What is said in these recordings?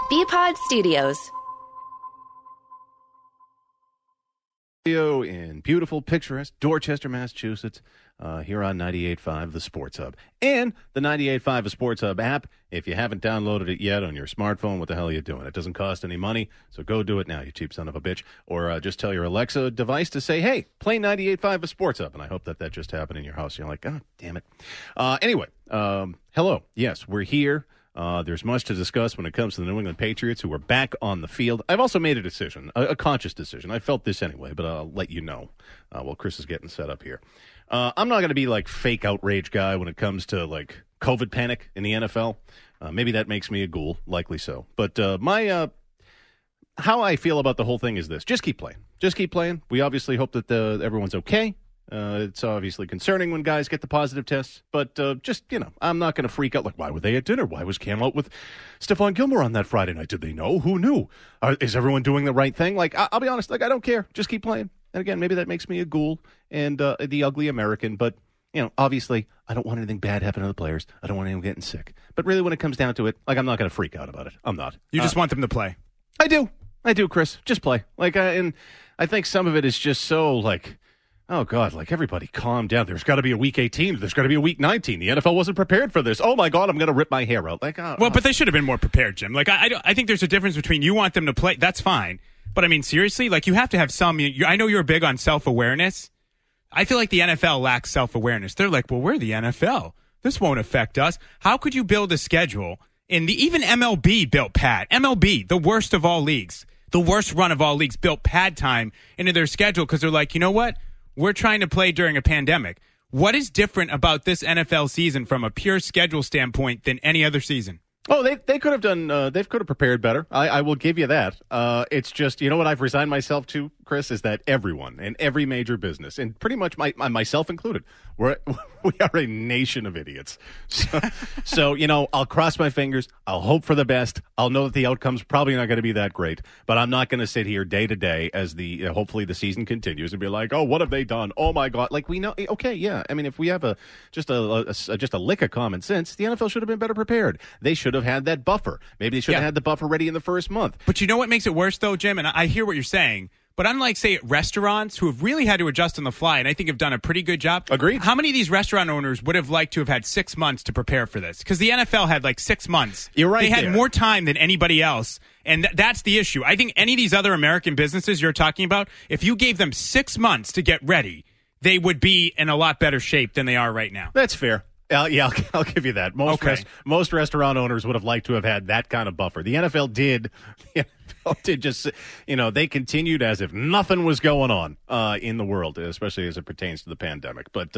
BPod Studios. In beautiful, picturesque Dorchester, Massachusetts, here on 98.5 The Sports Hub. And the 98.5 The Sports Hub app, if you haven't downloaded it yet on your smartphone, what the hell are you doing? It doesn't cost any money, so go do it now, you cheap son of a bitch. Or just tell your Alexa device to say, hey, play 98.5 The Sports Hub. And I hope that just happened in your house. You're like, oh, damn it. Anyway, hello. Yes, we're here. There's much to discuss when it comes to the New England Patriots, who are back on the field. I've also made a decision, a conscious decision. I felt this anyway, but I'll let you know while Chris is getting set up here. I'm not going to be like fake outrage guy when it comes to like COVID panic in the NFL. Maybe that makes me a ghoul, likely so. But how I feel about the whole thing is this: just keep playing. Just keep playing. We obviously hope that everyone's okay. It's obviously concerning when guys get the positive tests, but just, I'm not going to freak out. Like, why were they at dinner? Why was Cam out with Stephon Gilmore on that Friday night? Did they know? Who knew? Is everyone doing the right thing? Like, I'll be honest, like, I don't care. Just keep playing. And again, maybe that makes me a ghoul and the ugly American, but, obviously, I don't want anything bad happening to the players. I don't want anyone getting sick. But really, when it comes down to it, like, I'm not going to freak out about it. I'm not. You just want them to play. I do, Chris. Just play. Like, and I think some of it is just so, like, oh, God, like, everybody calm down. There's got to be a week 18. There's got to be a week 19. The NFL wasn't prepared for this. Oh, my God, I'm going to rip my hair out. Like, well, but they should have been more prepared, Jim. Like, I think there's a difference between you want them to play. That's fine. But, I mean, seriously, like, you have to have some. I know you're big on self-awareness. I feel like the NFL lacks self-awareness. They're like, well, we're the NFL. This won't affect us. How could you build a schedule? Even MLB built pad. MLB, the worst of all leagues, the worst run of all leagues, built pad time into their schedule because they're like, you know what? We're trying to play during a pandemic. What is different about this NFL season from a pure schedule standpoint than any other season? Oh, they could have done. They could have prepared better. I will give you that. It's just, what I've resigned myself to, Chris, is that everyone in every major business, and pretty much myself included, we are a nation of idiots. So I'll cross my fingers. I'll hope for the best. I'll know that the outcome's probably not going to be that great, but I'm not going to sit here day to day as hopefully the season continues and be like, oh, what have they done? Oh my God! Like, we know. Okay, yeah. I mean, if we have just a lick of common sense, the NFL should have been better prepared. They should have had that buffer. Maybe they should have had the buffer ready in the first month. But you know what makes it worse, though, Jim? And I hear what you're saying. But unlike, say, restaurants who have really had to adjust on the fly, and I think have done a pretty good job. Agreed. How many of these restaurant owners would have liked to have had 6 months to prepare for this? Because the NFL had like 6 months. You're right. They had more time than anybody else. And that's the issue. I think any of these other American businesses you're talking about, if you gave them 6 months to get ready, they would be in a lot better shape than they are right now. That's fair. I'll give you that. Most restaurant owners would have liked to have had that kind of buffer. The NFL did. The NFL did just, they continued as if nothing was going on in the world, especially as it pertains to the pandemic. But,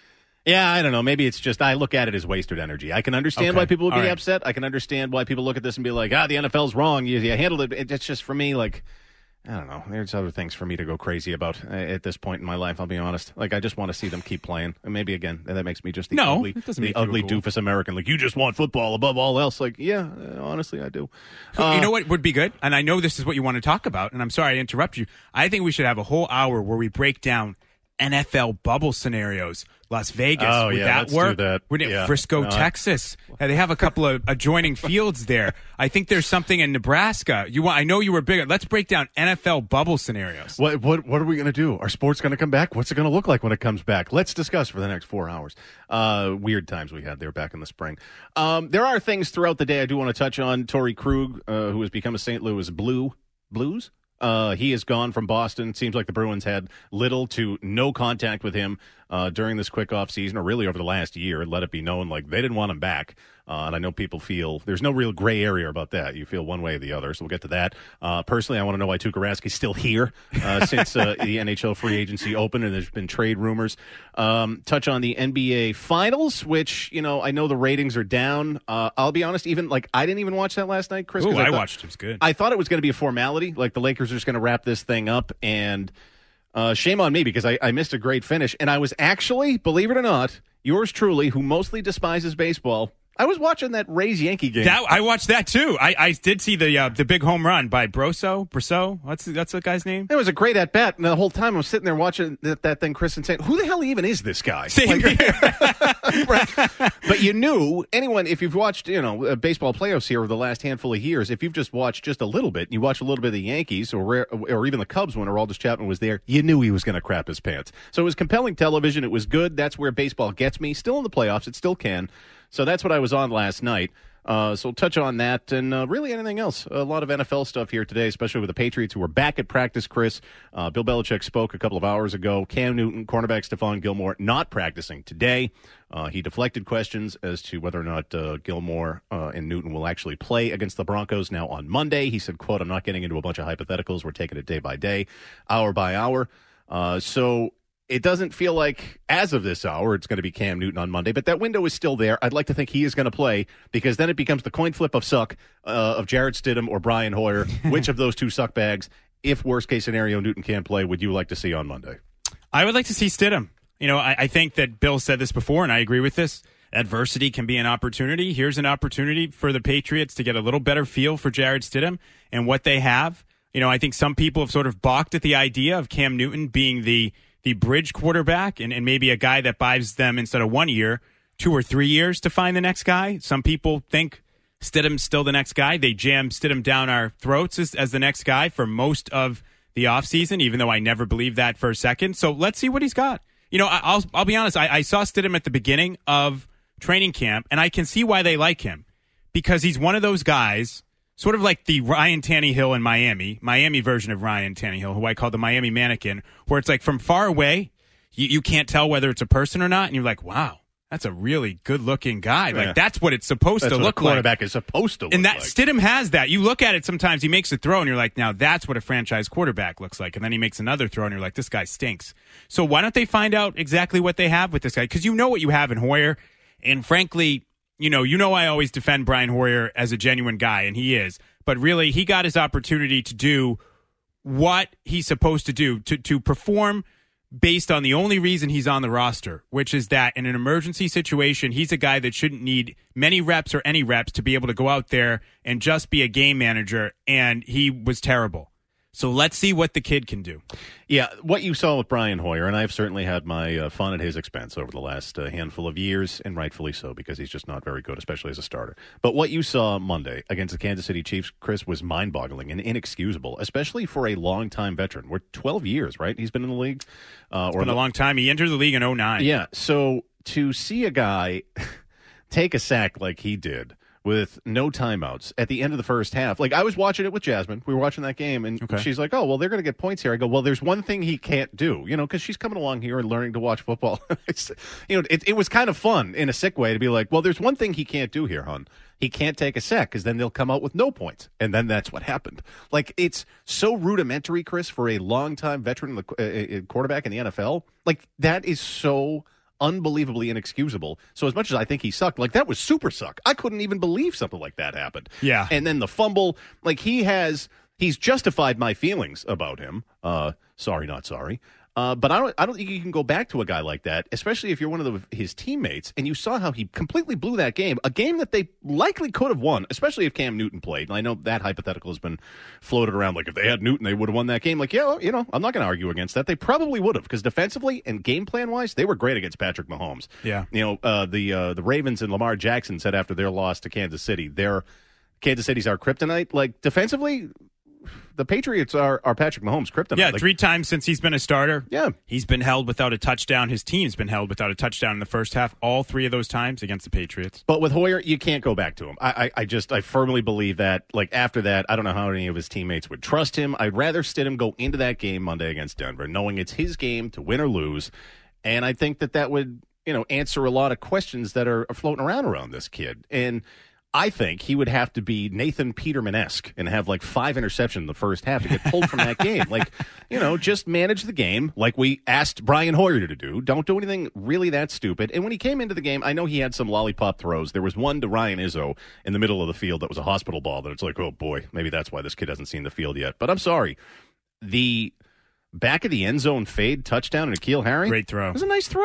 I don't know. Maybe it's just I look at it as wasted energy. I can understand why people would be upset. I can understand why people look at this and be like, the NFL's wrong. You handled it. It's just, for me, like, I don't know. There's other things for me to go crazy about at this point in my life, I'll be honest. Like, I just want to see them keep playing. And maybe, again, that makes me just the ugly doofus American. Like, you just want football above all else. Like, yeah, honestly, I do. You know what would be good? And I know this is what you want to talk about, and I'm sorry I interrupt you. I think we should have a whole hour where we break down NFL bubble scenarios. Las Vegas, would that work? Do that. Frisco, Texas. They have a couple of adjoining fields there. I think there's something in Nebraska. I know you were big. Let's break down NFL bubble scenarios. What are we going to do? Are sports going to come back? What's it going to look like when it comes back? Let's discuss for the next 4 hours. Weird times we had there back in the spring. There are things throughout the day I do want to touch on. Torrey Krug, who has become a St. Louis Blues. He is gone from Boston. Seems like the Bruins had little to no contact with him during this quick off season, or really over the last year. Let it be known, like, they didn't want him back. And I know people feel there's no real gray area about that. You feel one way or the other, so we'll get to that. Personally, I want to know why Tuukka Raski's still here since the NHL free agency opened and there's been trade rumors. Touch on the NBA Finals, which, I know the ratings are down. I'll be honest, even, like, I didn't even watch that last night, Chris. I watched it. It was good. I thought it was going to be a formality. Like, the Lakers are just going to wrap this thing up, and shame on me because I missed a great finish. And I was actually, believe it or not, yours truly, who mostly despises baseball, I was watching that Rays Yankee game. I watched that too. I did see the big home run by Brosseau. That's the guy's name. It was a great at bat, and the whole time I'm sitting there watching that thing, Chris, and saying, "Who the hell even is this guy?" Same here. Right. But you knew anyone if you've watched baseball playoffs here over the last handful of years. If you've just watched just a little bit, you watch a little bit of the Yankees or even the Cubs when Aroldis Chapman was there. You knew he was going to crap his pants. So it was compelling television. It was good. That's where baseball gets me. Still in the playoffs, it still can. So that's what I was on last night. So we'll touch on that and really anything else. A lot of NFL stuff here today, especially with the Patriots who are back at practice, Chris. Bill Belichick spoke a couple of hours ago. Cam Newton, cornerback Stephon Gilmore, not practicing today. He deflected questions as to whether or not Gilmore and Newton will actually play against the Broncos now on Monday. He said, quote, "I'm not getting into a bunch of hypotheticals. We're taking it day by day, hour by hour." So it doesn't feel like, as of this hour, it's going to be Cam Newton on Monday, but that window is still there. I'd like to think he is going to play because then it becomes the coin flip of suck of Jarrett Stidham or Brian Hoyer. Which of those two suck bags, if worst-case scenario Newton can't play, would you like to see on Monday? I would like to see Stidham. I think that Bill said this before, and I agree with this. Adversity can be an opportunity. Here's an opportunity for the Patriots to get a little better feel for Jarrett Stidham and what they have. I think some people have sort of balked at the idea of Cam Newton being the bridge quarterback and maybe a guy that buys them instead of 1 year, 2 or 3 years to find the next guy. Some people think Stidham's still the next guy. They jam Stidham down our throats as the next guy for most of the offseason, even though I never believed that for a second. So let's see what he's got. I'll be honest. I saw Stidham at the beginning of training camp, and I can see why they like him because he's one of those guys, sort of like the Ryan Tannehill in Miami version of Ryan Tannehill, who I call the Miami mannequin, where it's like from far away, you can't tell whether it's a person or not, and you're like, wow, that's a really good-looking guy. Yeah. Like, that's what it's supposed to look like. That's what a quarterback is supposed to look like. And Stidham has that. You look at it sometimes, he makes a throw, and you're like, now that's what a franchise quarterback looks like. And then he makes another throw, and you're like, this guy stinks. So why don't they find out exactly what they have with this guy? Because you know what you have in Hoyer, and frankly, I always defend Brian Hoyer as a genuine guy, and he is. But really, he got his opportunity to do what he's supposed to do, to perform based on the only reason he's on the roster, which is that in an emergency situation, he's a guy that shouldn't need many reps or any reps to be able to go out there and just be a game manager, and he was terrible. So let's see what the kid can do. Yeah, what you saw with Brian Hoyer, and I've certainly had my fun at his expense over the last handful of years, and rightfully so, because he's just not very good, especially as a starter. But what you saw Monday against the Kansas City Chiefs, Chris, was mind-boggling and inexcusable, especially for a long-time veteran. We're 12 years, right? He's been in the league. It's been a long time. He entered the league in 2009. Yeah, so to see a guy take a sack like he did with no timeouts at the end of the first half. Like, I was watching it with Jasmine. We were watching that game, and she's like, oh, well, they're going to get points here. I go, well, there's one thing he can't do, because she's coming along here and learning to watch football. It was kind of fun in a sick way to be like, well, there's one thing he can't do here, hon. He can't take a sack because then they'll come out with no points. And then that's what happened. Like, it's so rudimentary, Chris, for a longtime veteran quarterback in the NFL. Like, that is so unbelievably inexcusable. So as much as I think he sucked, like, that was super suck. I couldn't even believe something like that happened. Yeah. And then the fumble, like, he's justified my feelings about him. Sorry, not sorry. But I don't think you can go back to a guy like that, especially if you're one of his teammates, and you saw how he completely blew that game, a game that they likely could have won, especially if Cam Newton played. And I know that hypothetical has been floated around, like if they had Newton, they would have won that game. Like, yeah, I'm not going to argue against that. They probably would have, because defensively and game plan-wise, they were great against Patrick Mahomes. Yeah. The Ravens and Lamar Jackson said after their loss to Kansas City, Kansas City's our kryptonite. Like, defensively, the Patriots are Patrick Mahomes' kryptonite. Yeah, 3 times since he's been a starter. Yeah. He's been held without a touchdown. His team's been held without a touchdown in the first half, all 3 of those times against the Patriots. But with Hoyer, you can't go back to him. I firmly believe that, like, after that, I don't know how any of his teammates would trust him. I'd rather Stidham go into that game Monday against Denver, knowing it's his game to win or lose. And I think that would, answer a lot of questions that are floating around this kid. And I think he would have to be Nathan Peterman-esque and have like 5 interceptions in the first half to get pulled from that game. Like, just manage the game like we asked Brian Hoyer to do. Don't do anything really that stupid. And when he came into the game, I know he had some lollipop throws. There was one to Ryan Izzo in the middle of the field that was a hospital ball that it's like, oh boy, maybe that's why this kid hasn't seen the field yet. But I'm sorry. The back of the end zone fade touchdown and N'Keal Harry. Great throw. It was a nice throw.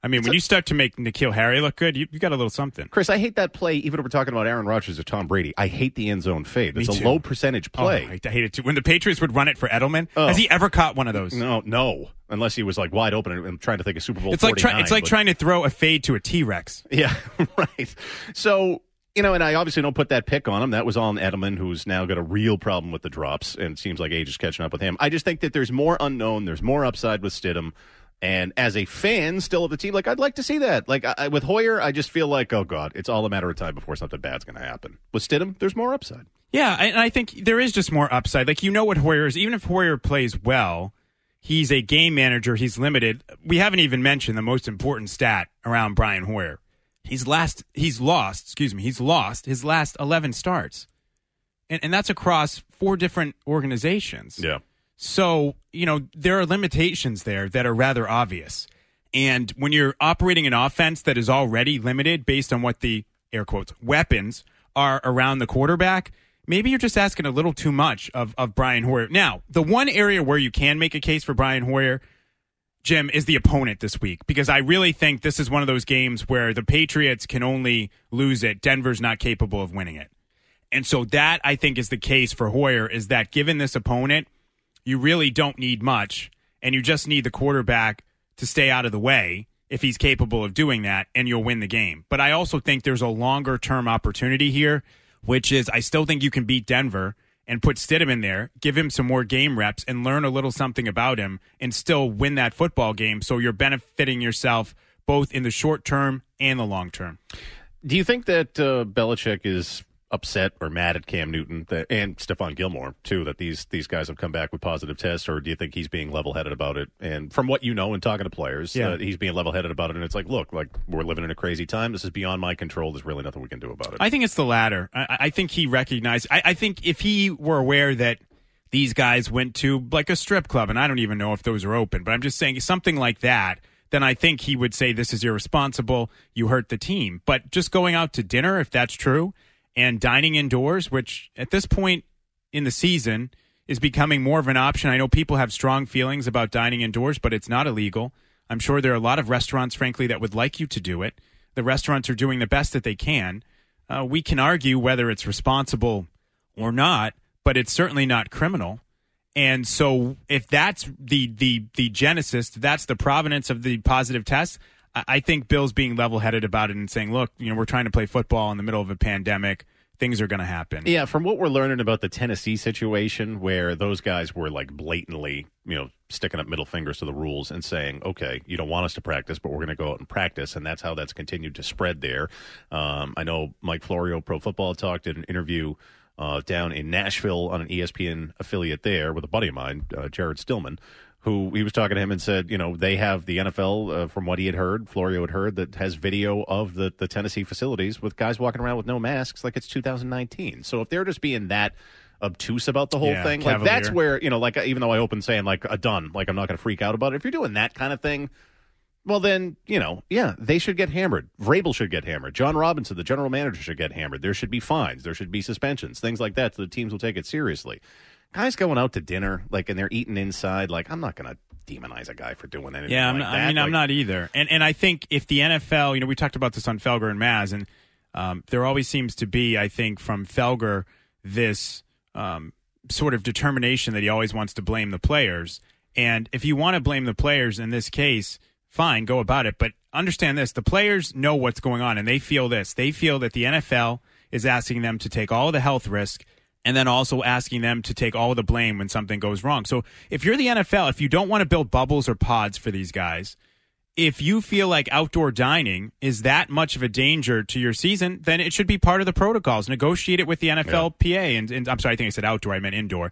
I mean, when you start to make N'Keal Harry look good, you got a little something. Chris, I hate that play, even if we're talking about Aaron Rodgers or Tom Brady. I hate the end zone fade. It's a low percentage play. I hate it too. When the Patriots would run it for Edelman, has he ever caught one of those? No. Unless he was like wide open. I'm trying to think of Super Bowl 49. It's like trying to throw a fade to a T-Rex. Yeah, right. So, and I obviously don't put that pick on him. That was on Edelman, who's now got a real problem with the drops, and it seems like age is catching up with him. I just think that there's more unknown. There's more upside with Stidham. And as a fan still of the team, I'd like to see that. With Hoyer, I just feel like, oh, God, it's all a matter of time before something bad's going to happen. With Stidham, there's more upside. Yeah, and I think there is just more upside. What Hoyer is. Even if Hoyer plays well, he's a game manager. He's limited. We haven't even mentioned the most important stat around Brian Hoyer. He's lost his last 11 starts. And that's across 4 different organizations. Yeah. So, there are limitations there that are rather obvious. And when you're operating an offense that is already limited based on what the, air quotes, weapons are around the quarterback, maybe you're just asking a little too much of Brian Hoyer. Now, the one area where you can make a case for Brian Hoyer, Jim, is the opponent this week. Because I really think this is one of those games where the Patriots can only lose it. Denver's not capable of winning it. And so that, I think, is the case for Hoyer, is that given this opponent, you really don't need much, and you just need the quarterback to stay out of the way if he's capable of doing that, and you'll win the game. But I also think there's a longer-term opportunity here, which is I still think you can beat Denver and put Stidham in there, give him some more game reps, and learn a little something about him, and still win that football game, so you're benefiting yourself both in the short term and the long term. Do you think that Belichick is upset or mad at Cam Newton and Stephon Gilmore, too, that these guys have come back with positive tests, or do you think he's being level-headed about it? And from what you know and talking to players, he's being level-headed about it, and it's look, we're living in a crazy time. This is beyond my control. There's really nothing we can do about it. I think it's the latter. I think he recognized. I think if he were aware that these guys went to a strip club, and I don't even know if those are open, but I'm just saying something like that, then I think he would say this is irresponsible. You hurt the team. But just going out to dinner, if that's true, and dining indoors, which at this point in the season is becoming more of an option. I know people have strong feelings about dining indoors, but it's not illegal. I'm sure there are a lot of restaurants, frankly, that would like you to do it. The restaurants are doing the best that they can. We can argue whether it's responsible or not, but it's certainly not criminal. And so if that's the genesis, that's the provenance of the positive test, I think Bill's being level-headed about it and saying, look, we're trying to play football in the middle of a pandemic. Things are going to happen. Yeah, from what we're learning about the Tennessee situation, where those guys were blatantly, sticking up middle fingers to the rules and saying, okay, you don't want us to practice, but we're going to go out and practice, and that's how that's continued to spread there. I know Mike Florio, Pro Football Talk, did an interview down in Nashville on an ESPN affiliate there with a buddy of mine, Jared Stillman, who he was talking to him and said, they have the NFL, from what he had heard, Florio had heard, that has video of the Tennessee facilities with guys walking around with no masks like it's 2019. So if they're just being that obtuse about the whole thing, that's where, even though I opened saying a done, I'm not going to freak out about it. If you're doing that kind of thing, well then, they should get hammered. Vrabel should get hammered. John Robinson, the general manager, should get hammered. There should be fines. There should be suspensions, things like that, so the teams will take it seriously. Guys going out to dinner, and they're eating inside, I'm not going to demonize a guy for doing anything like that. I'm not either. And I think if the NFL, we talked about this on Felger and Maz, and there always seems to be, I think, from Felger, this sort of determination that he always wants to blame the players. And if you want to blame the players in this case, fine, go about it. But understand this, the players know what's going on, and they feel this. They feel that the NFL is asking them to take all of the health risk, and then also asking them to take all of the blame when something goes wrong. So if you're the NFL, if you don't want to build bubbles or pods for these guys, if you feel like outdoor dining is that much of a danger to your season, then it should be part of the protocols. Negotiate it with the NFLPA. And I'm sorry, I think I said outdoor. I meant indoor.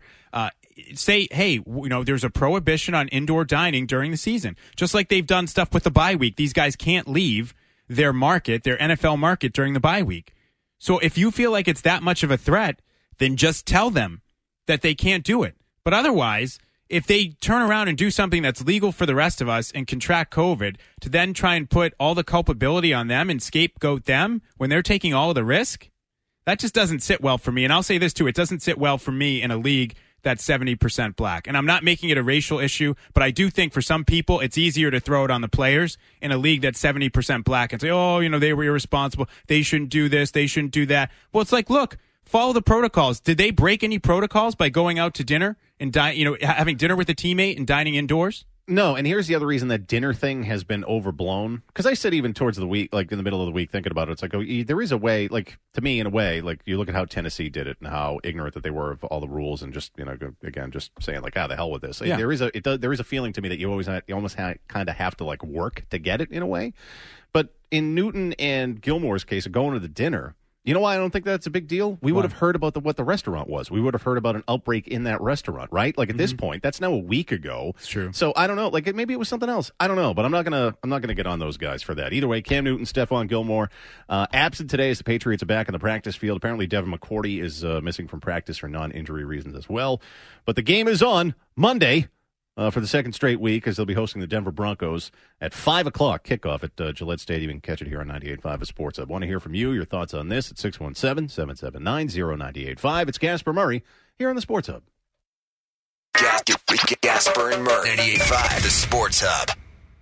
Say, hey, there's a prohibition on indoor dining during the season. Just like they've done stuff with the bye week. These guys can't leave their market, their NFL market, during the bye week. So if you feel like it's that much of a threat, then just tell them that they can't do it. But otherwise, if they turn around and do something that's legal for the rest of us and contract COVID, to then try and put all the culpability on them and scapegoat them when they're taking all of the risk, that just doesn't sit well for me. And I'll say this too, it doesn't sit well for me in a league that's 70% black. And I'm not making it a racial issue, but I do think for some people it's easier to throw it on the players in a league that's 70% black and say, oh, they were irresponsible. They shouldn't do this. They shouldn't do that. Well, it's like, look, follow the protocols. Did they break any protocols by going out to dinner and having dinner with a teammate and dining indoors? No, and here's the other reason that dinner thing has been overblown. Because I said even towards the week, like in the middle of the week, thinking about it, it's like, there is a way, like, to me, in a way, like, you look at how Tennessee did it and how ignorant that they were of all the rules and just, again, just saying, like, the hell with this. Yeah. There is a feeling to me that you almost kind of have to, like, work to get it in a way. But in Newton and Gilmore's case of going to the dinner, you know why I don't think that's a big deal? We would have heard about what the restaurant was. We would have heard about an outbreak in that restaurant, right? Like at this point, that's now a week ago. It's true. So I don't know. Like maybe it was something else. I don't know. But I'm not gonna get on those guys for that. Either way, Cam Newton, Stephon Gilmore, absent today as the Patriots are back in the practice field. Apparently, Devin McCourty is missing from practice for non-injury reasons as well. But the game is on Monday. For the second straight week, as they'll be hosting the Denver Broncos at 5 o'clock kickoff at Gillette Stadium. You can catch it here on 98.5 Sports. I want to hear from you, your thoughts on this at 617-779-0985. It's Gasper Murray here on the Sports Hub. Gasper and Murray, 98.5 The Sports Hub.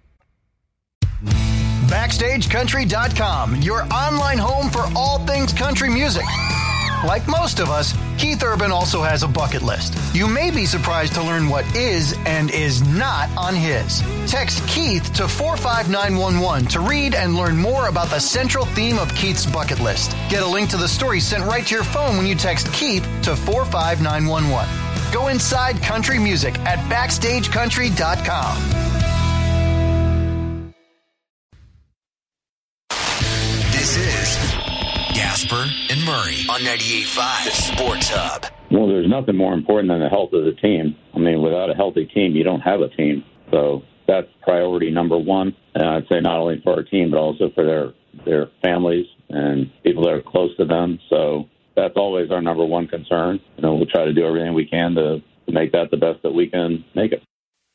BackstageCountry.com, your online home for all things country music. Like most of us, Keith Urban also has a bucket list. You may be surprised to learn what is and is not on his. Text Keith to 45911 to read and learn more about the central theme of Keith's bucket list. Get a link to the story sent right to your phone when you text Keith to 45911. Go inside country music at BackstageCountry.com. This is Gasper and Murray on 98.5 The Sports Hub. Well, there's nothing more important than the health of the team. I mean, without a healthy team, you don't have a team. So that's priority number one. And I'd say not only for our team, but also for their families and people that are close to them. So that's always our number one concern. We'll try to do everything we can to make that the best that we can make it.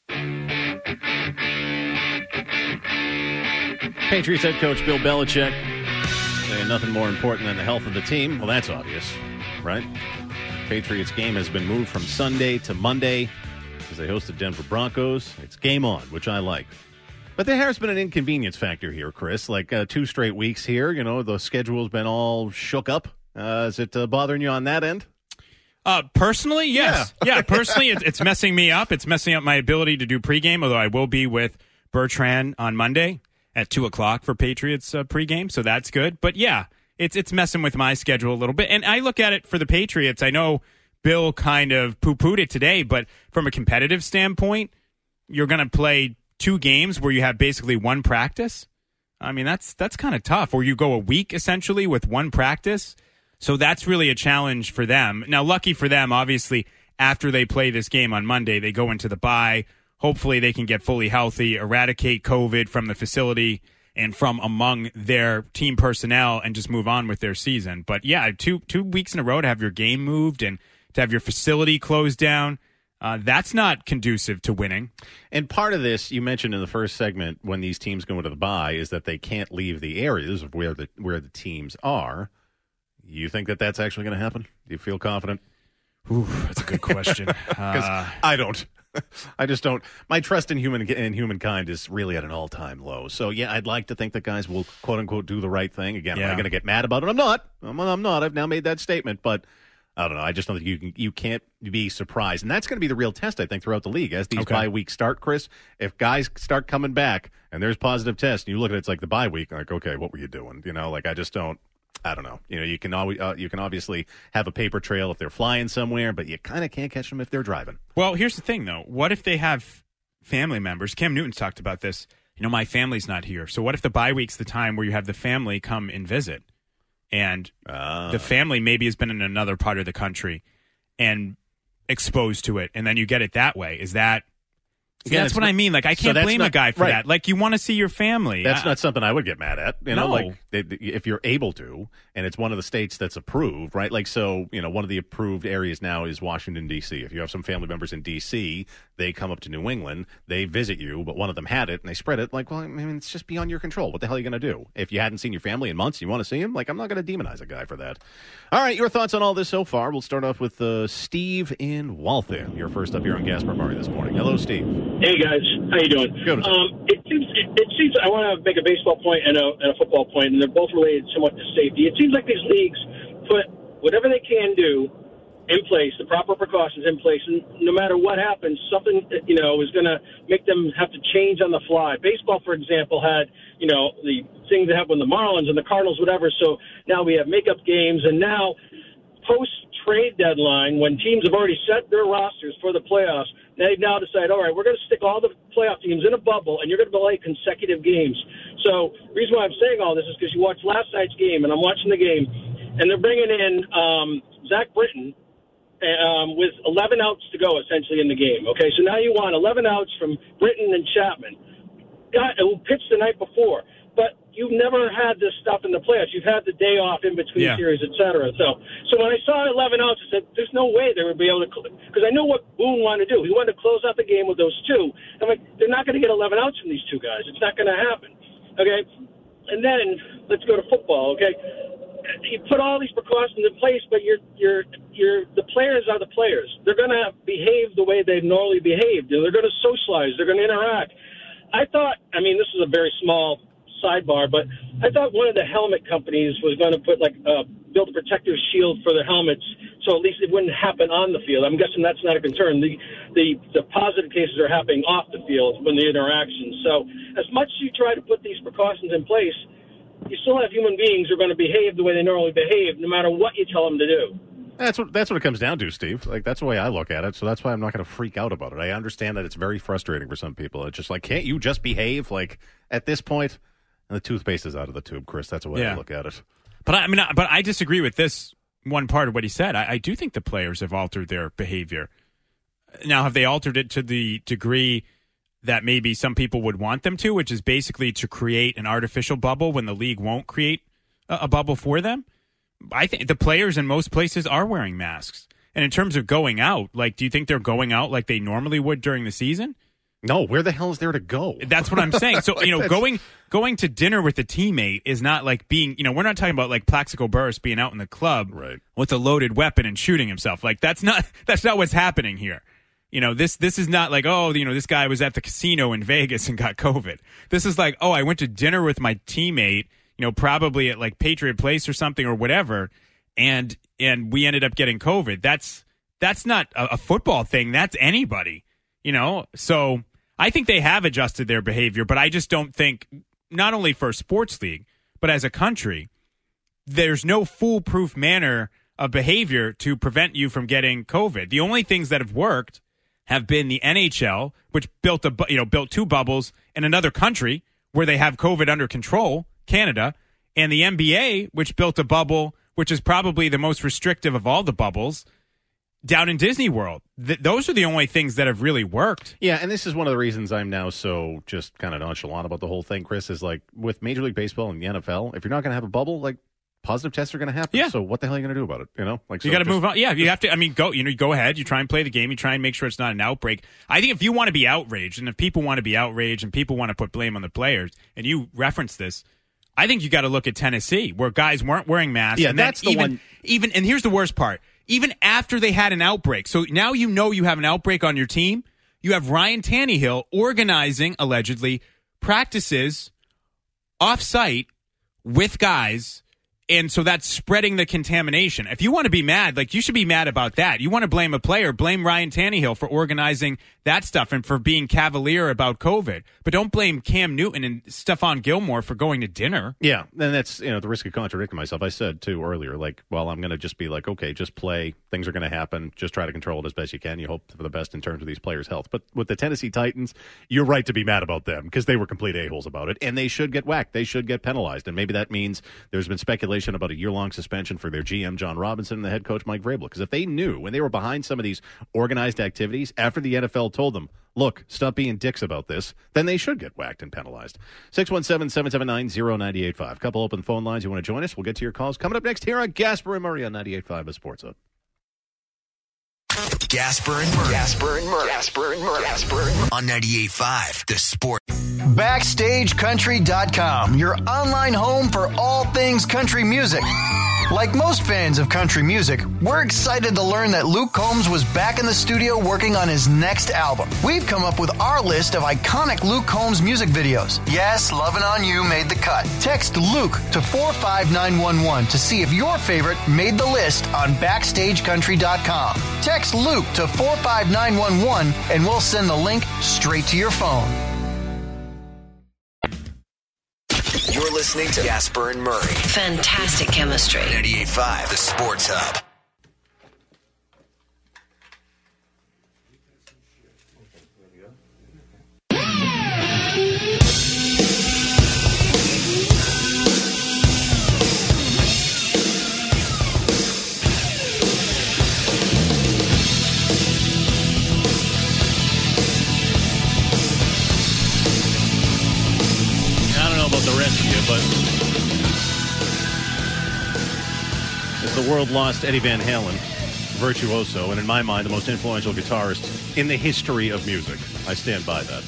Patriots head coach Bill Belichick saying nothing more important than the health of the team. Well, that's obvious, right? Patriots game has been moved from Sunday to Monday as they host the Denver Broncos. It's game on, which I like. But there has been an inconvenience factor here, Chris. Like 2 straight weeks here, the schedule's been all shook up. Is it bothering you on that end? Personally, yes. Yeah, personally, it's messing me up. It's messing up my ability to do pregame, although I will be with Bertrand on Monday at 2 o'clock for Patriots pregame, so that's good. But yeah, it's messing with my schedule a little bit. And I look at it for the Patriots. I know Bill kind of poo-pooed it today, but from a competitive standpoint, you're going to play 2 games where you have basically 1 practice. I mean, that's kind of tough. Or you go a week, essentially, with 1 practice. So that's really a challenge for them. Now, lucky for them, obviously, after they play this game on Monday, they go into the bye. Hopefully they can get fully healthy, eradicate COVID from the facility and from among their team personnel and just move on with their season. But yeah, two weeks in a row to have your game moved and to have your facility closed down, that's not conducive to winning. And part of this, you mentioned in the first segment, when these teams go into the bye, is that they can't leave the areas of where the teams are. You think that that's actually going to happen? Do you feel confident? Ooh, that's a good question. Because I don't. I just don't. My trust in humankind is really at an all-time low. So, yeah, I'd like to think that guys will, quote-unquote, do the right thing. Again, am I going to get mad about it? I'm not. I'm not. I've now made that statement. But, I don't know. I just don't think you can't be surprised. And that's going to be the real test, I think, throughout the league. As these bye weeks start, Chris, if guys start coming back and there's positive tests, and you look at it, it's like the bye week, like, okay, what were you doing? I just don't. I don't know. You can always you can obviously have a paper trail if they're flying somewhere, but you kind of can't catch them if they're driving. Well, here's the thing, though. What if they have family members? Cam Newton's talked about this. My family's not here. So what if the bye week's the time where you have the family come and visit, and the family maybe has been in another part of the country and exposed to it, and then you get it that way? Is that That's what I mean. Like, I can't blame a guy for that. Like, you want to see your family. That's not something I would get mad at. You know, No. like if you're able to, and it's one of the states that's approved, right? Like, so, one of the approved areas now is Washington, D.C. If you have some family members in D.C., they come up to New England, they visit you, but one of them had it and they spread it. Like, well, I mean, it's just beyond your control. What the hell are you going to do? If you hadn't seen your family in months, you want to see them? Like, I'm not going to demonize a guy for that. All right, your thoughts on all this so far. We'll start off with Steve in Waltham. You're first up here on Gasper Murray this morning. Hello, Steve. Hey guys, how you doing? Good. It seems I want to make a baseball point and a football point, and they're both related somewhat to safety. It seems like these leagues put whatever they can do in place, the proper precautions in place, and no matter what happens, something is going to make them have to change on the fly. Baseball, for example, had the things that happened with the Marlins and the Cardinals, whatever. So now we have makeup games, and now post-trade deadline, when teams have already set their rosters for the playoffs, they've now decided, all right, we're going to stick all the playoff teams in a bubble, and you're going to play consecutive games. So the reason why I'm saying all this is because you watched last night's game, and I'm watching the game, and they're bringing in Zach Britton with 11 outs to go, essentially, in the game. Okay, so now you want 11 outs from Britton and Chapman, who pitched the night before. But you've never had this stuff in the playoffs. You've had the day off in between series, et cetera. So when I saw 11 outs, I said, there's no way they would be able to – because I know what Boone wanted to do. He wanted to close out the game with those two. I'm like, they're not going to get 11 outs from these two guys. It's not going to happen. Okay? And then let's go to football, okay? You put all these precautions in place, but the players are the players. They're going to behave the way they normally behaved. They're going to socialize. They're going to interact. I thought – I mean, this is a very small – sidebar, but I thought one of the helmet companies was going to put build a protective shield for the helmets, so at least it wouldn't happen on the field. I'm guessing that's not a concern. The positive cases are happening off the field when the interaction. So as much as you try to put these precautions in place, you still have human beings who are going to behave the way they normally behave, no matter what you tell them to do. That's what it comes down to, Steve. Like, that's the way I look at it, so that's why I'm not going to freak out about it. I understand that it's very frustrating for some people. It's just like, can't you just behave? Like, at this point, and the toothpaste is out of the tube, Chris. That's the way I look at it. But I disagree with this one part of what he said. I do think the players have altered their behavior. Now, have they altered it to the degree that maybe some people would want them to, which is basically to create an artificial bubble when the league won't create a bubble for them? I think the players in most places are wearing masks. And in terms of going out, like, do you think they're going out like they normally would during the season? No, where the hell is there to go? That's what I'm saying. So, going to dinner with a teammate is not like being, we're not talking about like Plaxico Burress being out in the club with a loaded weapon and shooting himself. Like, that's not what's happening here. This is not like, this guy was at the casino in Vegas and got COVID. This is like, I went to dinner with my teammate, probably at like Patriot Place or something or whatever, and we ended up getting COVID. That's not a football thing. That's anybody, So I think they have adjusted their behavior, but I just don't think, not only for a sports league, but as a country, there's no foolproof manner of behavior to prevent you from getting COVID. The only things that have worked have been the NHL, which built two bubbles in another country where they have COVID under control, Canada, and the NBA, which built a bubble, which is probably the most restrictive of all the bubbles, down in Disney World. Those are the only things that have really worked. Yeah, and this is one of the reasons I'm now so just kind of nonchalant about the whole thing, Chris, is like with Major League Baseball and the NFL, if you're not going to have a bubble, like positive tests are going to happen. Yeah. So what the hell are you going to do about it? You got to move on. Yeah, you have to. I mean, go ahead. You try and play the game. You try and make sure it's not an outbreak. I think if you want to be outraged, and if people want to be outraged, and people want to put blame on the players, and you reference this, I think you got to look at Tennessee, where guys weren't wearing masks. Yeah, and that's the one. Even, and here's the worst part. Even after they had an outbreak, so now you have an outbreak on your team, you have Ryan Tannehill organizing, allegedly, practices off-site with guys, and so that's spreading the contamination. If you want to be mad, like, you should be mad about that. You want to blame a player, blame Ryan Tannehill for organizing that stuff and for being cavalier about COVID. But don't blame Cam Newton and Stephon Gilmore for going to dinner. Yeah, and that's, the risk of contradicting myself. I said, too, earlier, like, well, I'm going to just be like, okay, just play. Things are going to happen. Just try to control it as best you can. You hope for the best in terms of these players' health. But with the Tennessee Titans, you're right to be mad about them because they were complete a-holes about it, and they should get whacked. They should get penalized, and maybe that means there's been speculation speculation about a year-long suspension for their GM, John Robinson, and the head coach, Mike Vrabel. Because if they knew when they were behind some of these organized activities, after the NFL told them, look, stop being dicks about this, then they should get whacked and penalized. 617-779-0985. Couple open phone lines. You want to join us? We'll get to your calls. Coming up next here on Gasper and Murray on 98.5 The Sports Hub. Gasper and Murray. Gasper and Murray. Gasper and Murray. Gasper and Murray. On 98.5 The Sport. BackstageCountry.com, your online home for all things country music. Like most fans of country music, we're excited to learn that Luke Combs was back in the studio working on his next album. We've come up with our list of iconic Luke Combs music videos. Yes, Lovin' On You made the cut. Text Luke to 45911 to see if your favorite made the list on BackstageCountry.com. Text Luke to 45911 and we'll send the link straight to your phone. You're listening to Gasper and Murray. Fantastic chemistry. 98.5 The Sports Hub. The rest of you, but as the world lost Eddie Van Halen, virtuoso, and in my mind, the most influential guitarist in the history of music. I stand by that.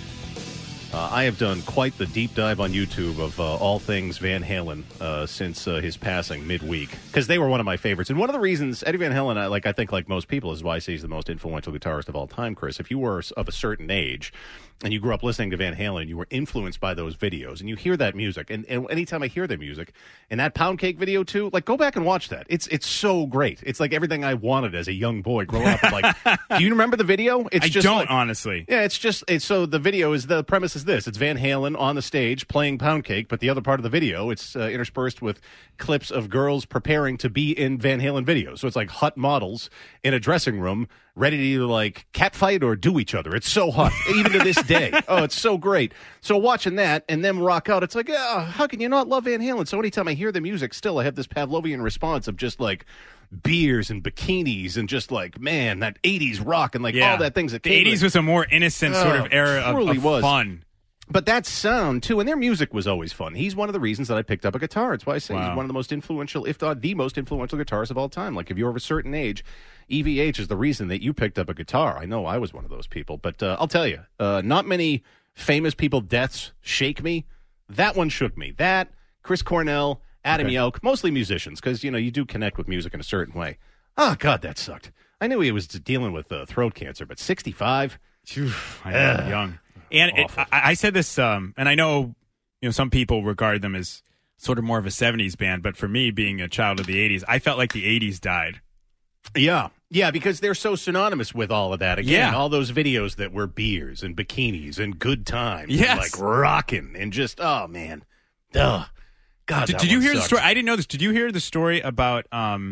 I have done quite the deep dive on YouTube of all things Van Halen since his passing midweek, because they were one of my favorites. And one of the reasons Eddie Van Halen, I think like most people, is why I say he's the most influential guitarist of all time, Chris. If you were of a certain age and you grew up listening to Van Halen, you were influenced by those videos, and you hear that music. And anytime I hear that music, and that Pound Cake video too, like, go back and watch that. It's so great. It's like everything I wanted as a young boy growing up. Like, do you remember the video? I don't, honestly. Yeah, so the video is, the premise is this. It's Van Halen on the stage playing Pound Cake, but the other part of the video, it's interspersed with clips of girls preparing to be in Van Halen videos. So it's like hot models in a dressing room ready to either like catfight or do each other. It's so hot, even to this day. Oh, it's so great. So watching that and then rock out, it's like, oh, how can you not love Van Halen? So anytime I hear the music, still I have this Pavlovian response of just like beers and bikinis and just like, man, that 80s rock and like all that things that came. The 80s was a more innocent sort of era of fun. But that sound, too, and their music was always fun. He's one of the reasons that I picked up a guitar. That's why I say he's one of the most influential, if not the most influential guitarists of all time. Like, if you're of a certain age, EVH is the reason that you picked up a guitar. I know I was one of those people. But I'll tell you, not many famous people deaths shake me. That one shook me. That, Chris Cornell, Adam Yauch, mostly musicians, because, you do connect with music in a certain way. Oh, God, that sucked. I knew he was dealing with throat cancer, but 65? I know, young. And I said this, and I know, some people regard them as sort of more of a 70s band, but for me, being a child of the 80s, I felt like the 80s died. Yeah, because they're so synonymous with all of that. Again, all those videos that were beers and bikinis and good times, and like rocking and just, oh man, God. Did you hear the story? I didn't know this. Did you hear the story about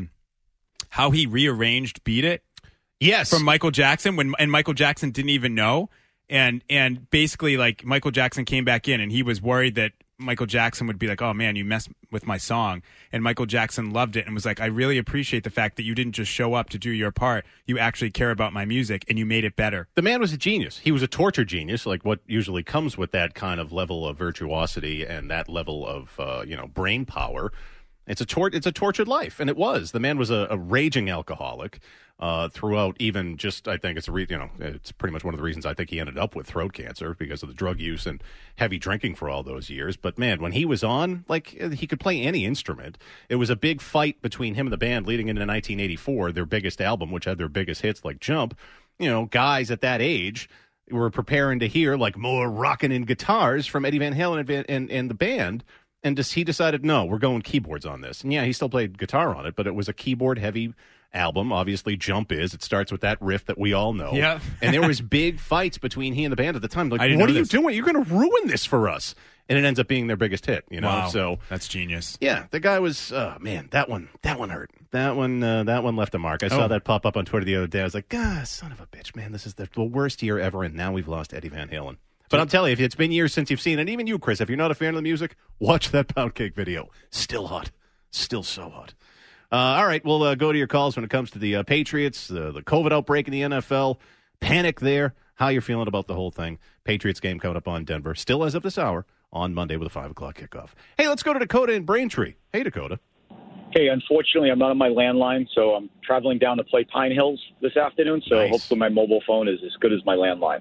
how he rearranged "Beat It"? Yes, from Michael Jackson and Michael Jackson didn't even know. And basically, like, Michael Jackson came back in, and he was worried that Michael Jackson would be like, oh, man, you messed with my song. And Michael Jackson loved it and was like, I really appreciate the fact that you didn't just show up to do your part. You actually care about my music, and you made it better. The man was a genius. He was a torture genius, like what usually comes with that kind of level of virtuosity and that level of, brain power. It's a tortured life, and it was. The man was a raging alcoholic throughout. Even just, I think it's it's pretty much one of the reasons I think he ended up with throat cancer, because of the drug use and heavy drinking for all those years. But man, when he was on, like, he could play any instrument. It was a big fight between him and the band leading into 1984, their biggest album, which had their biggest hits like Jump. Guys at that age were preparing to hear like more rocking in guitars from Eddie Van Halen and the band. And he decided, no, we're going keyboards on this. And yeah, he still played guitar on it, but it was a keyboard-heavy album. Obviously, Jump is. It starts with that riff that we all know. Yeah. And there was big fights between he and the band at the time. Like, what are you doing? You're going to ruin this for us. And it ends up being their biggest hit, Wow. So that's genius. Yeah, the guy was, man, that one hurt. That one left a mark. I saw that pop up on Twitter the other day. I was like, son of a bitch, man, this is the worst year ever, and now we've lost Eddie Van Halen. But I'm telling you, if it's been years since you've seen it, and even you, Chris, if you're not a fan of the music, watch that Pound Cake video. Still hot. Still so hot. All right, we'll go to your calls when it comes to the Patriots, the COVID outbreak in the NFL, panic there, how you're feeling about the whole thing. Patriots game coming up on Denver, still as of this hour, on Monday with a 5 o'clock kickoff. Hey, let's go to Dakota in Braintree. Hey, Dakota. Hey, unfortunately, I'm not on my landline, so I'm traveling down to play Pine Hills this afternoon, so Nice. hopefully my mobile phone is as good as my landline.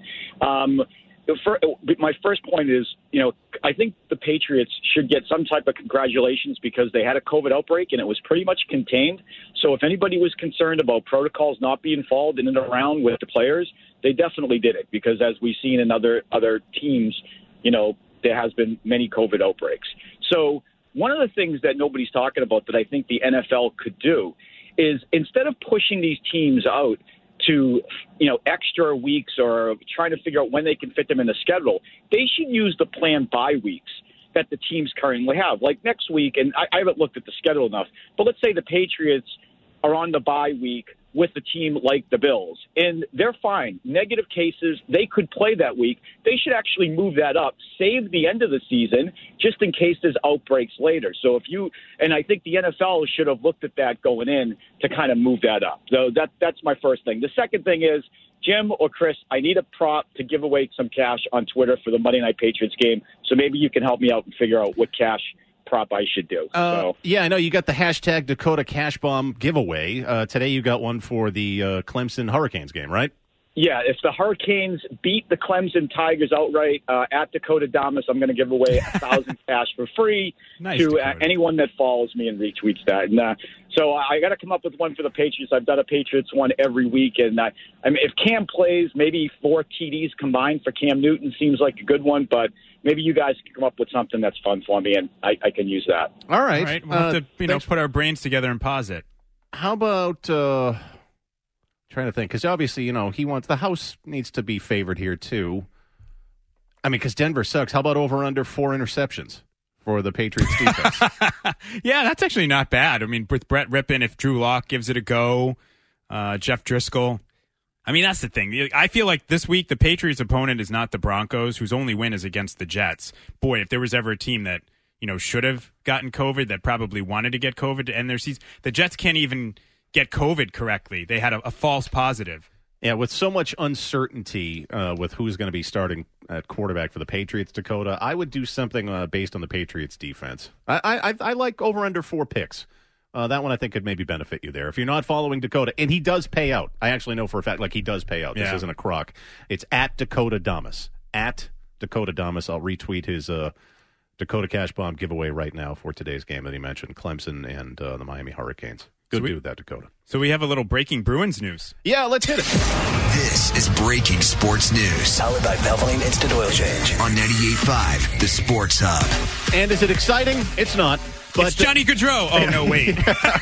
My first point is, I think the Patriots should get some type of congratulations because they had a COVID outbreak and it was pretty much contained. So if anybody was concerned about protocols not being followed in and around with the players, they definitely did it because as we've seen in other teams, there has been many COVID outbreaks. So one of the things that nobody's talking about that I think the NFL could do is instead of pushing these teams out to, extra weeks or trying to figure out when they can fit them in the schedule, they should use the planned bye weeks that the teams currently have. Like next week, and I haven't looked at the schedule enough, but let's say the Patriots are on the bye week with a team like the Bills, and they're fine. Negative cases, they could play that week. They should actually move that up, save the end of the season, just in case there's outbreaks later. So and I think the NFL should have looked at that going in to kind of move that up. So that's my first thing. The second thing is, Jim or Chris, I need a prop to give away some cash on Twitter for the Monday Night Patriots game. So maybe you can help me out and figure out what cash prop I should do. Yeah, I know you got the hashtag Dakota Cash Bomb giveaway. Today you got one for the Clemson Hurricanes game, right? Yeah, if the Hurricanes beat the Clemson Tigers outright at Dakota Damas, I'm going to give away 1,000 cash for free to anyone that follows me and retweets that. And, so I got to come up with one for the Patriots. I've done a Patriots one every week. And if Cam plays, maybe 4 TDs combined for Cam Newton seems like a good one. But maybe you guys can come up with something that's fun for me, and I can use that. All right. All right. We'll have to put our brains together and pause it. How about trying to think? Because obviously, he wants the house needs to be favored here too. I mean, because Denver sucks. How about over under 4 interceptions for the Patriots defense? Yeah, that's actually not bad. I mean, with Brett Rippon, if Drew Lock gives it a go, Jeff Driscoll. I mean, that's the thing. I feel like this week the Patriots' opponent is not the Broncos, whose only win is against the Jets. Boy, if there was ever a team that should have gotten COVID, that probably wanted to get COVID to end their season, the Jets can't even get COVID correctly. They had a false positive. Yeah, with so much uncertainty with who's going to be starting at quarterback for the Patriots, Dakota, I would do something based on the Patriots defense. I like over under 4 picks. That one I think could maybe benefit you there. If you're not following Dakota, and he does pay out. I actually know for a fact, he does pay out. This isn't a crock. It's at Dakota Damas. At Dakota Damas. I'll retweet his Dakota Cash Bomb giveaway right now for today's game that he mentioned, Clemson and the Miami Hurricanes. Good dude, that Dakota. So we have a little breaking Bruins news. Yeah, let's hit it. This is Breaking Sports News. Powered by Valvoline Instant Oil Change. On 98.5, the Sports Hub. And is it exciting? It's not. But it's Johnny Gaudreau. Oh, no, wait.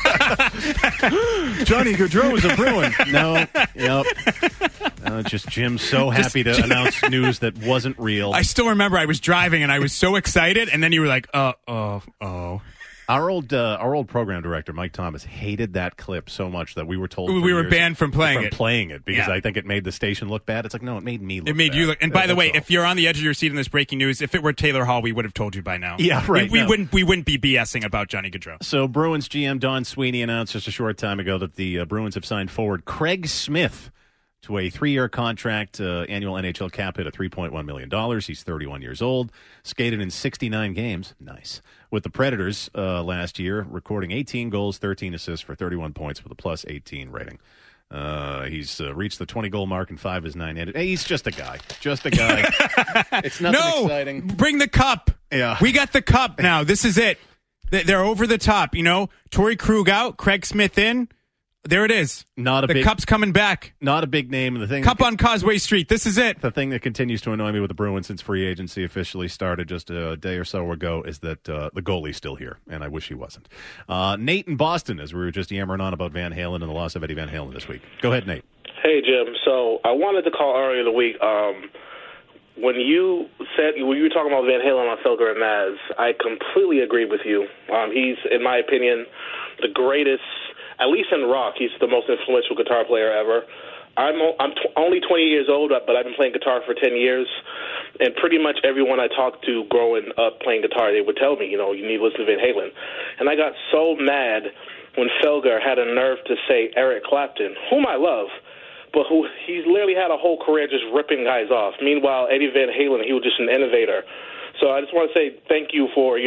Johnny Gaudreau is a Bruin. No. Yep. Just Jim's so happy to announce news that wasn't real. I still remember I was driving and I was so excited, and then you were like, oh. Our old program director, Mike Thomas, hated that clip so much that we were told we were banned from playing it because I think it made the station look bad. It's like, no, it made me look bad. It made you look. And by the way, if you're on the edge of your seat in this breaking news, if it were Taylor Hall, we would have told you by now. Yeah, right. We wouldn't be BSing about Johnny Gaudreau. So Bruins GM Don Sweeney announced just a short time ago that the Bruins have signed forward Craig Smith to a 3-year contract, annual NHL cap hit of $3.1 million. He's 31 years old, skated in 69 games. Nice. With the Predators last year, recording 18 goals, 13 assists for 31 points with a plus 18 rating. He's reached the 20-goal mark in 5 of his 9 ended. Hey, he's just a guy. It's nothing exciting. Bring the cup. Yeah. We got the cup now. This is it. They're over the top, Torrey Krug out, Craig Smith in. There it is. The cup's coming back. Not a big name. The thing Cup on Causeway Street. This is it. The thing that continues to annoy me with the Bruins since free agency officially started just a day or so ago is that the goalie's still here, and I wish he wasn't. Nate in Boston, as we were just yammering on about Van Halen and the loss of Eddie Van Halen this week. Go ahead, Nate. Hey, Jim. So I wanted to call earlier in the week. When you were talking about Van Halen on Felger and Maz, I completely agree with you. He's, in my opinion, the greatest. At least in rock, he's the most influential guitar player ever. I'm only 20 years old, but I've been playing guitar for 10 years. And pretty much everyone I talked to growing up playing guitar, they would tell me, you need to listen to Van Halen. And I got so mad when Felger had a nerve to say Eric Clapton, whom I love, but who he's literally had a whole career just ripping guys off. Meanwhile, Eddie Van Halen, he was just an innovator. So I just want to say thank you for,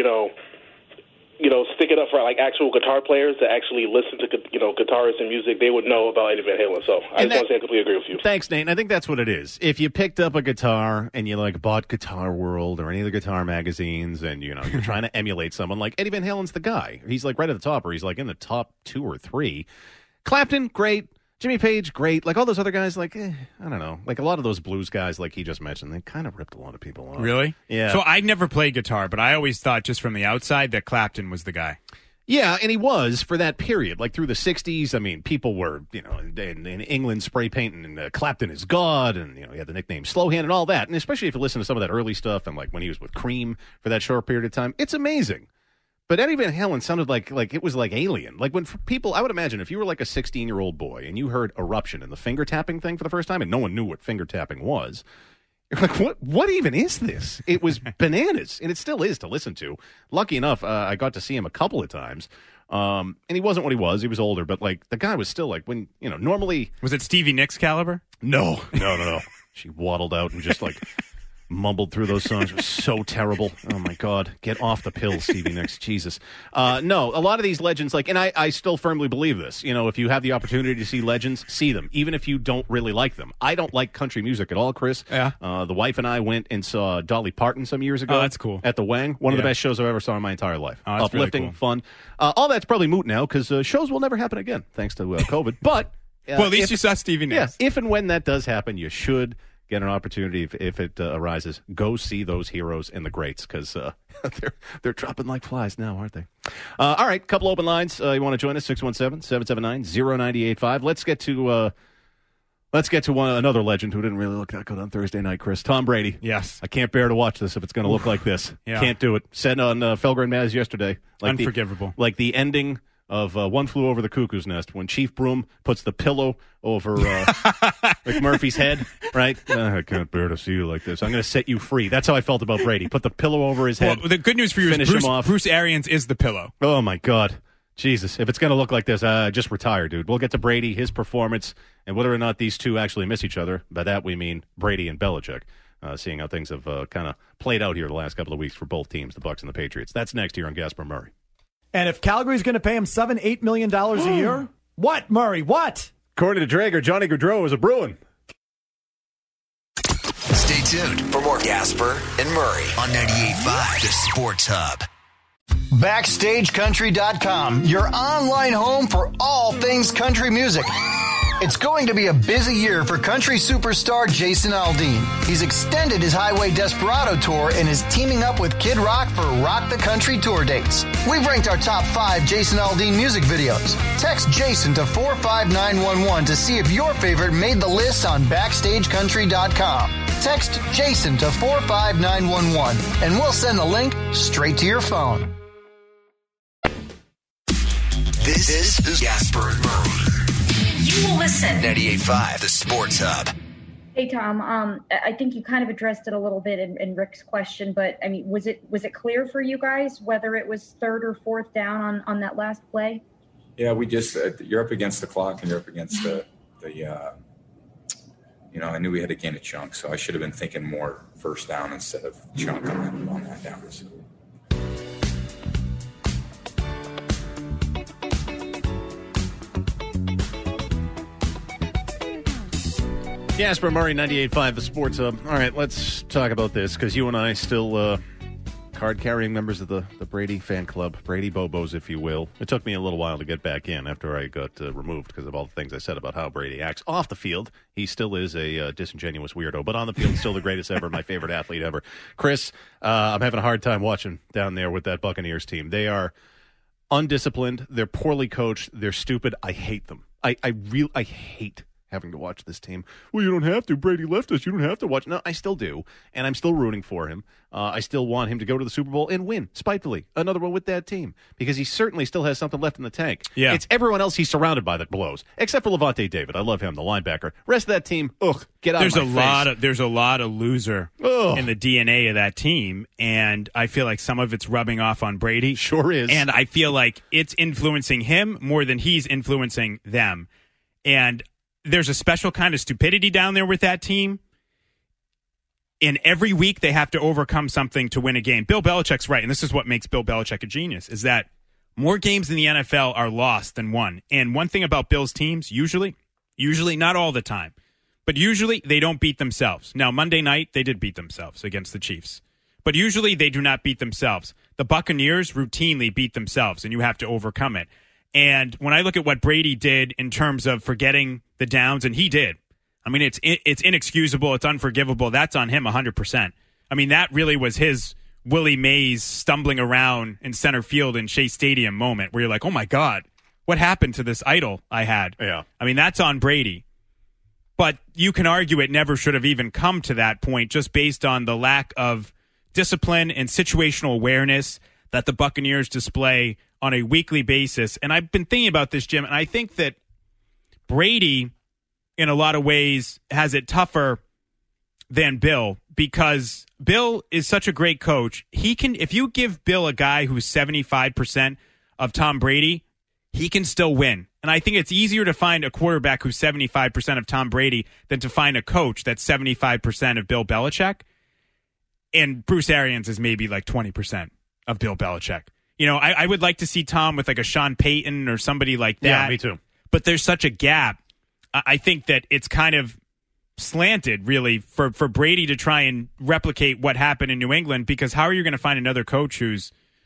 stick it up for like actual guitar players that actually listen to, guitarists and music. They would know about Eddie Van Halen. So I just want to say I completely agree with you. Thanks, Nate. And I think that's what it is. If you picked up a guitar and you bought Guitar World or any of the guitar magazines and, you're trying to emulate someone, like Eddie Van Halen's the guy. He's right at the top, or he's in the top 2 or 3. Clapton, great. Jimmy Page, great. All those other guys, I don't know. A lot of those blues guys, like he just mentioned, they kind of ripped a lot of people off. Really? Yeah. So I never played guitar, but I always thought just from the outside that Clapton was the guy. Yeah, and he was for that period. Through the 60s, I mean, people were, in England spray painting and Clapton is God, and, he had the nickname Slowhand and all that. And especially if you listen to some of that early stuff and, when he was with Cream for that short period of time, it's amazing. But Eddie Van Halen sounded like it was like Alien. When people, I would imagine if you were a 16-year-old boy and you heard Eruption and the finger tapping thing for the first time and no one knew what finger tapping was, you're like, what even is this? It was bananas, and it still is to listen to. Lucky enough, I got to see him a couple of times, and he wasn't what he was. He was older, but the guy was still when, normally. Was it Stevie Nicks caliber? No. She waddled out and just mumbled through those songs. It was so terrible. Oh, my God. Get off the pills, Stevie Nicks. Jesus. No, a lot of these legends, and I still firmly believe this. If you have the opportunity to see legends, see them, even if you don't really like them. I don't like country music at all, Chris. Yeah. The wife and I went and saw Dolly Parton some years ago. Oh, that's cool. At the Wang. One of the best shows I've ever saw in my entire life. Oh, that's uplifting, really cool. fun. All that's probably moot now because shows will never happen again, thanks to COVID. But well, at least you saw Stevie Nicks. Yeah, if and when that does happen, you should get an opportunity if it arises. Go see those heroes and the greats because they're dropping like flies now, aren't they? All right, couple open lines. You want to join us? 617-779-0985. Let's get to another legend who didn't really look that good on Thursday night, Chris. Tom Brady. Yes. I can't bear to watch this if it's going to look like this. Yeah. Can't do it. Said on Felger and Maz yesterday. Unforgivable. The ending of One Flew Over the Cuckoo's Nest when Chief Broom puts the pillow over McMurphy's head, right? I can't bear to see you like this. I'm going to set you free. That's how I felt about Brady. Put the pillow over his head. Well, the good news for you is Bruce Arians is the pillow. Oh, my God. Jesus. If it's going to look like this, just retire, dude. We'll get to Brady, his performance, and whether or not these two actually miss each other. By that we mean Brady and Belichick. Seeing how things have kind of played out here the last couple of weeks for both teams, the Bucs and the Patriots. That's next here on Gasper Murray. And if Calgary's going to pay him $7-8 million a year, what, Murray? What? According to Drager, Johnny Gaudreau is a Bruin. Stay tuned for more Gasper and Murray on 98.5 The Sports Hub. BackstageCountry.com, your online home for all things country music. It's going to be a busy year for country superstar Jason Aldean. He's extended his Highway Desperado tour and is teaming up with Kid Rock for Rock the Country tour dates. We've ranked our top 5 Jason Aldean music videos. Text Jason to 45911 to see if your favorite made the list on BackstageCountry.com. Text Jason to 45911 and we'll send the link straight to your phone. This is Gasper and Murray. You will listen. 98.5 The Sports Hub. Hey, Tom. I think you kind of addressed it a little bit in Rick's question, but I mean, was it clear for you guys whether it was third or fourth down on that last play? Yeah, we just you're up against the clock and you're up against the I knew we had to gain a chunk, so I should have been thinking more first down instead of chunk on that down. So. Gasper Murray, 98.5 The Sports Hub. All right, let's talk about this because you and I still card-carrying members of the Brady fan club, Brady Bobos, if you will. It took me a little while to get back in after I got removed because of all the things I said about how Brady acts. Off the field, he still is a disingenuous weirdo, but on the field, still the greatest ever, my favorite athlete ever. Chris, I'm having a hard time watching down there with that Buccaneers team. They are undisciplined. They're poorly coached. They're stupid. I hate them. I hate having to watch this team. Well, you don't have to. Brady left us. You don't have to watch. No, I still do, and I'm still rooting for him. I still want him to go to the Super Bowl and win, spitefully. Another one with that team, because he certainly still has something left in the tank. Yeah. It's everyone else he's surrounded by that blows, except for Levante David. I love him, the linebacker. Rest of that team, get out of my face. There's a lot of loser in the DNA of that team, and I feel like some of it's rubbing off on Brady. Sure is. And I feel like it's influencing him more than he's influencing them. And there's a special kind of stupidity down there with that team. And every week they have to overcome something to win a game. Bill Belichick's right, and this is what makes Bill Belichick a genius, is that more games in the NFL are lost than won. And one thing about Bill's teams, usually, not all the time, but usually they don't beat themselves. Now, Monday night, they did beat themselves against the Chiefs. But usually they do not beat themselves. The Buccaneers routinely beat themselves, and you have to overcome it. And when I look at what Brady did in terms of forgetting the downs, and he did, I mean, it's inexcusable. It's unforgivable. That's on him 100%. I mean, that really was his Willie Mays stumbling around in center field in Shea Stadium moment where you're like, oh, my God, what happened to this idol I had? Yeah. I mean, that's on Brady. But you can argue it never should have even come to that point just based on the lack of discipline and situational awareness that the Buccaneers display on a weekly basis. And I've been thinking about this, Jim, and I think that Brady, in a lot of ways, has it tougher than Bill because Bill is such a great coach. He can, if you give Bill a guy who's 75% of Tom Brady, he can still win. And I think it's easier to find a quarterback who's 75% of Tom Brady than to find a coach that's 75% of Bill Belichick. And Bruce Arians is maybe like 20% of Bill Belichick. You know, I would like to see Tom with like a Sean Payton or somebody like that. Yeah, me too. But there's such a gap. I think that it's kind of slanted, really, for Brady to try and replicate what happened in New England, because how are you going to find another coach who's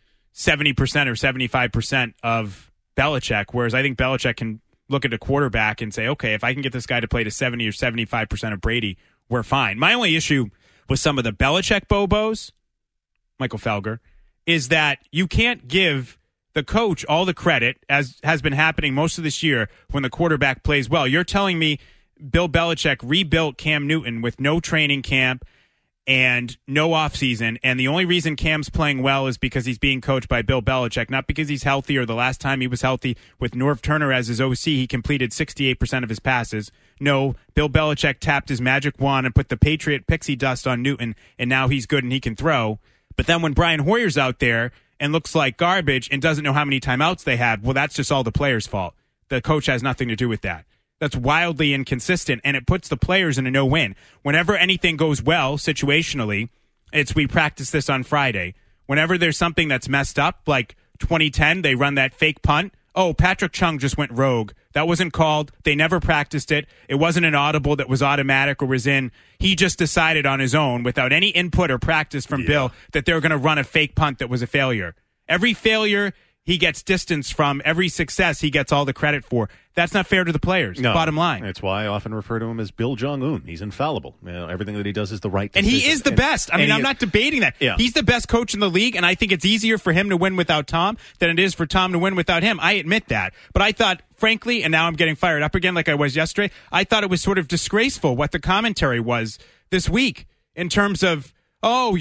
70% or 75% of Belichick, whereas I think Belichick can look at a quarterback and say, okay, if I can get this guy to play to 70 or 75% of Brady, we're fine. My only issue with some of the Belichick Bobos, Michael Felger, is that you can't give the coach all the credit, as has been happening most of this year, when the quarterback plays well. You're telling me Bill Belichick rebuilt Cam Newton with no training camp and no offseason, and the only reason Cam's playing well is because he's being coached by Bill Belichick, not because he's healthy, or the last time he was healthy with Norv Turner as his OC, he completed 68% of his passes. No, Bill Belichick tapped his magic wand and put the Patriot pixie dust on Newton, and now he's good and he can throw. But then when Brian Hoyer's out there and looks like garbage and doesn't know how many timeouts they have, well, that's just all the players' fault. The coach has nothing to do with that. That's wildly inconsistent, and it puts the players in a no-win. Whenever anything goes well, situationally, we practice this on Friday. Whenever there's something that's messed up, like 2010, they run that fake punt. Oh, Patrick Chung just went rogue. That wasn't called. They never practiced it. It wasn't an audible that was automatic or was in. He just decided on his own, without any input or practice from Bill, that they were going to run a fake punt that was a failure. Every failure he gets distance from, every success he gets all the credit for. That's not fair to the players, bottom line. That's why I often refer to him as Bill Jong-un. He's infallible. You know, everything that he does is the right decision. And he is the best. I mean, I'm not debating that. Yeah. He's the best coach in the league, and I think it's easier for him to win without Tom than it is for Tom to win without him. I admit that. But I thought, frankly, and now I'm getting fired up again like I was yesterday, I thought it was sort of disgraceful what the commentary was this week in terms of, Hoyer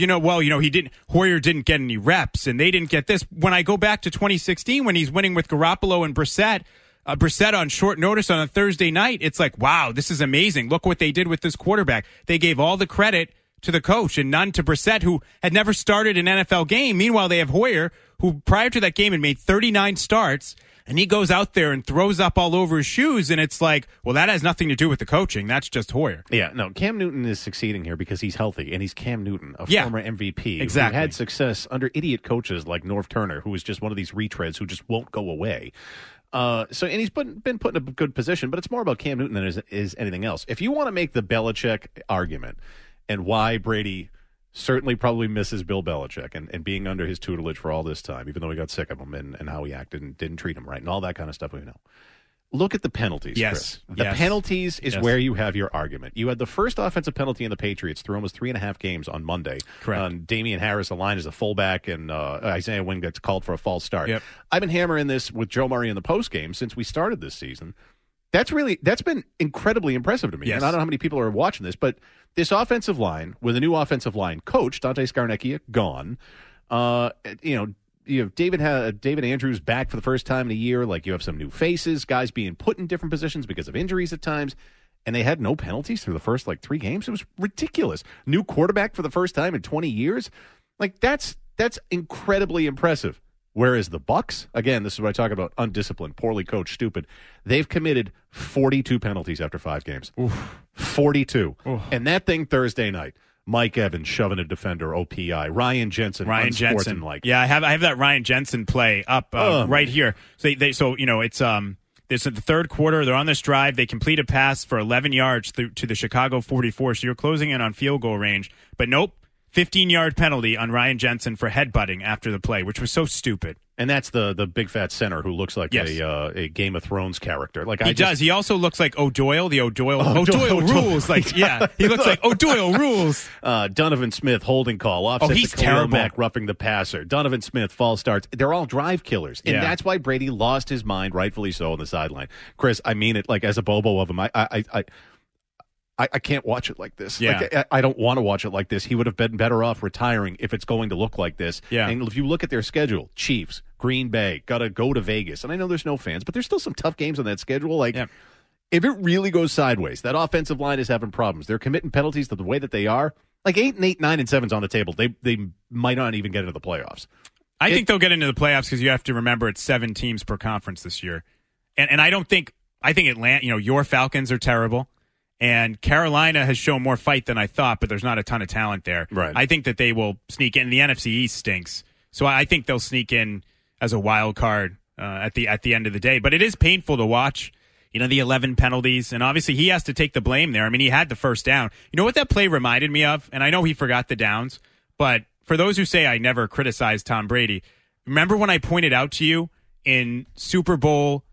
didn't get any reps, and they didn't get this. When I go back to 2016, when he's winning with Garoppolo and Brissett on short notice on a Thursday night, it's like, wow, this is amazing. Look what they did with this quarterback. They gave all the credit to the coach and none to Brissett, who had never started an NFL game. Meanwhile, they have Hoyer, who prior to that game had made 39 starts, and he goes out there and throws up all over his shoes, and it's like, well, that has nothing to do with the coaching. That's just Hoyer. Yeah, no, Cam Newton is succeeding here because he's healthy, and he's Cam Newton, a former MVP. Exactly. Who had success under idiot coaches like Norv Turner, who is just one of these retreads who just won't go away. And he's been put in a good position, but it's more about Cam Newton than it is anything else. If you want to make the Belichick argument and why Brady certainly probably misses Bill Belichick and being under his tutelage for all this time, even though he got sick of him and how he acted and didn't treat him right and all that kind of stuff we know. Look at the penalties, yes. Chris. The penalties is where you have your argument. You had the first offensive penalty in the Patriots through almost 3.5 games on Monday. Correct. Damian Harris aligned as a fullback, and Isaiah Wynn gets called for a false start. Yep. I've been hammering this with Joe Murray in the postgame since we started this season. That's been incredibly impressive to me. Yes. And I don't know how many people are watching this, but this offensive line with a new offensive line coach, Dante Scarnecchia, gone. You have David Andrews back for the first time in a year. Like, you have some new faces, guys being put in different positions because of injuries at times. And they had no penalties through the first 3 games. It was ridiculous. New quarterback for the first time in 20 years. Like, that's incredibly impressive. Whereas the Bucs, again, this is what I talk about, undisciplined, poorly coached, stupid. They've committed 42 penalties after 5 games. Oof. 42. Oof. And that thing Thursday night, Mike Evans shoving a defender OPI. Ryan Jensen. Yeah, I have that Ryan Jensen play up right here. So it's this is the third quarter. They're on this drive. They complete a pass for 11 yards to the Chicago 44. So you're closing in on field goal range. But nope, 15-yard penalty on Ryan Jensen for headbutting after the play, which was so stupid. And that's the big fat center who looks like a Game of Thrones character. Like, he does. He also looks like O'Doyle, the O'Doyle rules. He looks like O'Doyle rules. Donovan Smith holding call. Offset he's to Khalil terrible. Mack roughing the passer. Donovan Smith false starts. They're all drive killers, and that's why Brady lost his mind, rightfully so, on the sideline. Chris, I mean it. Like, as a Bobo of him, I can't watch it like this. Yeah. Like, I don't want to watch it like this. He would have been better off retiring if it's going to look like this. Yeah. And if you look at their schedule, Chiefs, Green Bay, got to go to Vegas. And I know there's no fans, but there's still some tough games on that schedule. Like, if it really goes sideways, that offensive line is having problems. They're committing penalties to the way that they are. Like, 8-8, 9-7's on the table. They might not even get into the playoffs. I think they'll get into the playoffs because you have to remember it's 7 teams per conference this year. And I think Atlanta, your Falcons are terrible. And Carolina has shown more fight than I thought, but there's not a ton of talent there. Right. I think that they will sneak in. The NFC East stinks. So I think they'll sneak in as a wild card at the end of the day. But it is painful to watch, the 11 penalties. And obviously he has to take the blame there. I mean, he had the first down. You know what that play reminded me of? And I know he forgot the downs, but for those who say I never criticized Tom Brady, remember when I pointed out to you in Super Bowl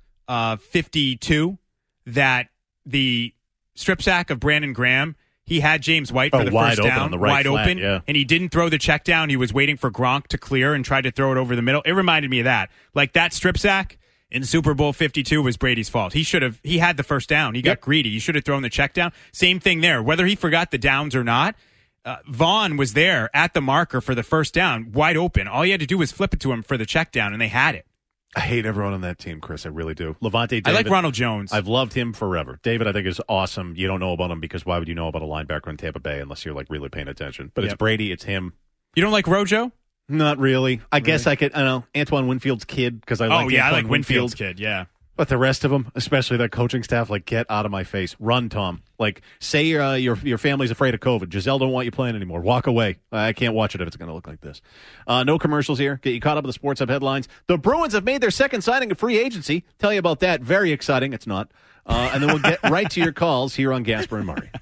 52 that the strip sack of Brandon Graham, he had James White for the first down, wide open, and he didn't throw the check down. He was waiting for Gronk to clear and tried to throw it over the middle. It reminded me of that. Like, that strip sack in Super Bowl 52 was Brady's fault. He had the first down. He got greedy. He should have thrown the check down. Same thing there. Whether he forgot the downs or not, Vaughn was there at the marker for the first down, wide open. All you had to do was flip it to him for the check down, and they had it. I hate everyone on that team, Chris. I really do. Levante David. I like Ronald Jones. I've loved him forever. David, I think, is awesome. You don't know about him because why would you know about a linebacker in Tampa Bay unless you're, really paying attention? But it's Brady. It's him. You don't like Rojo? Not really. I guess I could. I don't know. Antoine Winfield's kid because I like I like Winfield's kid, yeah. But the rest of them, especially that coaching staff, get out of my face. Run, Tom. Say your family's afraid of COVID. Giselle don't want you playing anymore. Walk away. I can't watch it if it's going to look like this. No commercials here. Get you caught up with the Sports Hub headlines. The Bruins have made their second signing of free agency. Tell you about that. Very exciting. It's not. And then we'll get right to your calls here on Gasper and Murray.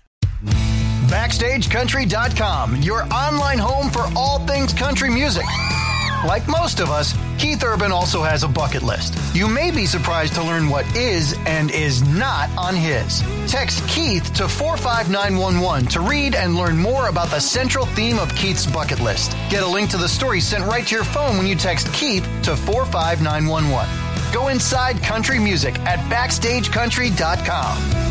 BackstageCountry.com, your online home for all things country music. Like most of us, Keith Urban also has a bucket list. You may be surprised to learn what is and is not on his. Text Keith to 45911 to read and learn more about the central theme of Keith's bucket list. Get a link to the story sent right to your phone when you text Keith to 45911. Go inside country music at BackstageCountry.com.